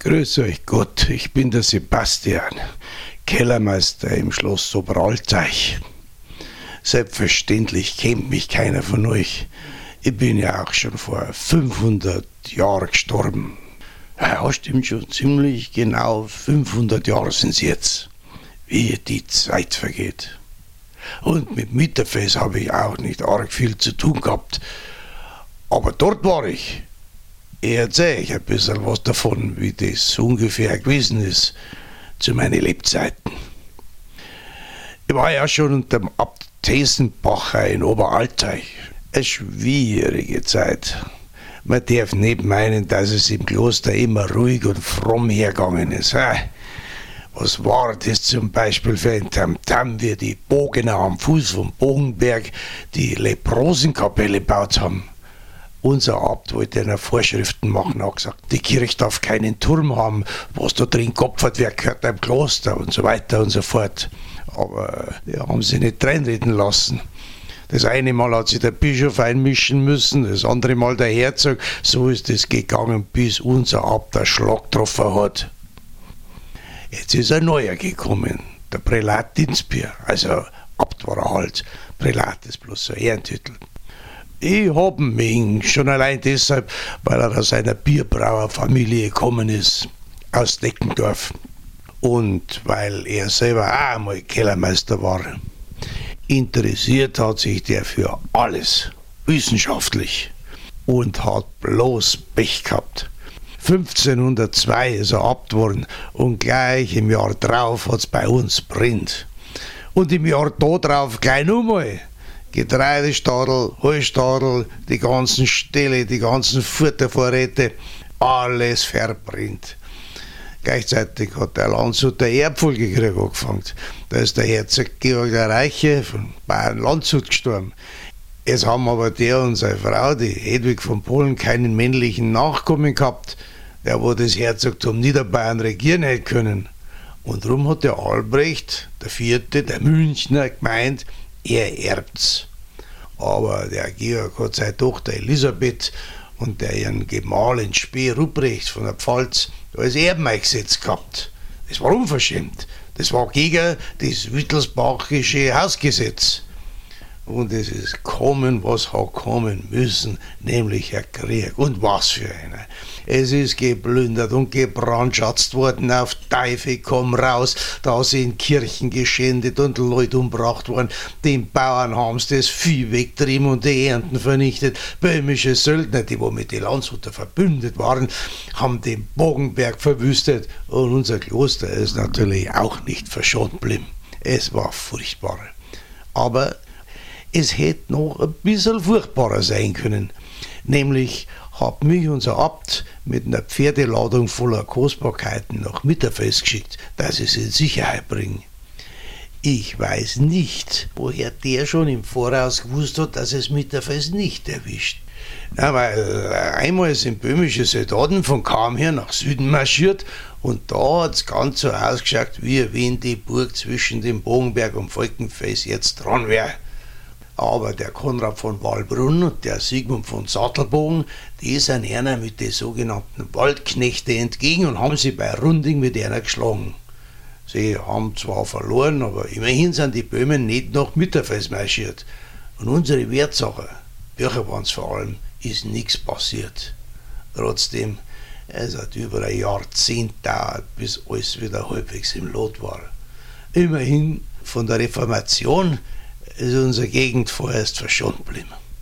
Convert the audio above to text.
Grüß euch Gott, ich bin der Sebastian, Kellermeister im Schloss Oberalteich. Selbstverständlich kennt mich keiner von euch. Ich bin ja auch schon vor 500 Jahren gestorben. Ja, stimmt schon, ziemlich genau 500 Jahre sind es jetzt, wie die Zeit vergeht. Und mit Mitterfest habe ich auch nicht arg viel zu tun gehabt. Aber dort war ich. Ich erzähle euch ein bisschen was davon, wie das ungefähr gewesen ist zu meinen Lebzeiten. Ich war ja schon unter dem Abt Thesenbacher in Oberalteich. Eine schwierige Zeit. Man darf nicht meinen, dass es im Kloster immer ruhig und fromm hergegangen ist. Was war das zum Beispiel für ein Tamtam, wie die Bogener am Fuß vom Bogenberg die Leprosenkapelle gebaut haben? Unser Abt wollte einer Vorschriften machen, hat gesagt, die Kirche darf keinen Turm haben, was da drin geopfert wird, gehört einem Kloster und so weiter und so fort. Aber die haben sie nicht reinreden lassen. Das eine Mal hat sich der Bischof einmischen müssen, das andere Mal der Herzog. So ist es gegangen, bis unser Abt einen Schlag getroffen hat. Jetzt ist ein neuer gekommen, der Prälat Dinsbier. Also Abt war er halt, Prälat ist bloß so ein Ehrentitel. Ich hab ihn schon allein deshalb, weil er aus einer Bierbrauerfamilie gekommen ist, aus Deckendorf. Und weil er selber auch einmal Kellermeister war. Interessiert hat sich der für alles, wissenschaftlich, und hat bloß Pech gehabt. 1502 ist er Abt worden und gleich im Jahr drauf hat es bei uns brennt. Und im Jahr da drauf gleich nochmal. Getreidestadel, Heustadel, die ganzen Ställe, die ganzen Futtervorräte, alles verbrennt. Gleichzeitig hat der Landshut der Erbfolgekrieg angefangen. Da ist der Herzog Georg der Reiche von Bayern-Landshut gestorben. Jetzt haben aber der und seine Frau, die Hedwig von Polen, keinen männlichen Nachkommen gehabt, der wo das Herzogtum Niederbayern regieren hätte können. Und darum hat der Albrecht, der Vierte, der Münchner, gemeint, er erbt's. Aber der Georg hat seine Tochter Elisabeth und der ihren Gemahl in Spee Ruprecht von der Pfalz als Erben eingesetzt gehabt. Das war unverschämt. Das war gegen das Wittelsbachische Hausgesetz. Und es ist kommen, was hat kommen müssen, nämlich ein Krieg. Und was für einer. Es ist geplündert und gebrandschatzt worden auf Teufel komm raus. Da sind Kirchen geschändet und Leute umgebracht worden. Den Bauern haben sie das Vieh weggetrieben und die Ernten vernichtet. Böhmische Söldner, die wo mit den Landshuter verbündet waren, haben den Bogenberg verwüstet. Und unser Kloster ist natürlich auch nicht verschont geblieben. Es war furchtbar. Aber es hätte noch ein bisschen furchtbarer sein können. Nämlich hat mich unser Abt mit einer Pferdeladung voller Kostbarkeiten nach Mitterfest geschickt, dass ich es in Sicherheit bringe. Ich weiß nicht, woher der schon im Voraus gewusst hat, dass es Mitterfest nicht erwischt. Na, weil einmal sind böhmische Soldaten von Cham her nach Süden marschiert und da hat es ganz so ausgeschaut, wie wenn die Burg zwischen dem Bogenberg und Falkenfels jetzt dran wäre. Aber der Konrad von Wallbrunn und der Sigmund von Sattelbogen, die sind einer mit den sogenannten Waldknechten entgegen und haben sie bei Runding mit einer geschlagen. Sie haben zwar verloren, aber immerhin sind die Böhmen nicht nach Mitterfels marschiert. Und unsere Wertsache, Bircherwands vor allem, ist nichts passiert. Trotzdem, es hat über ein Jahrzehnt gedauert, bis alles wieder halbwegs im Lot war. Immerhin von der Reformation ist unsere Gegend vorerst verschont geblieben.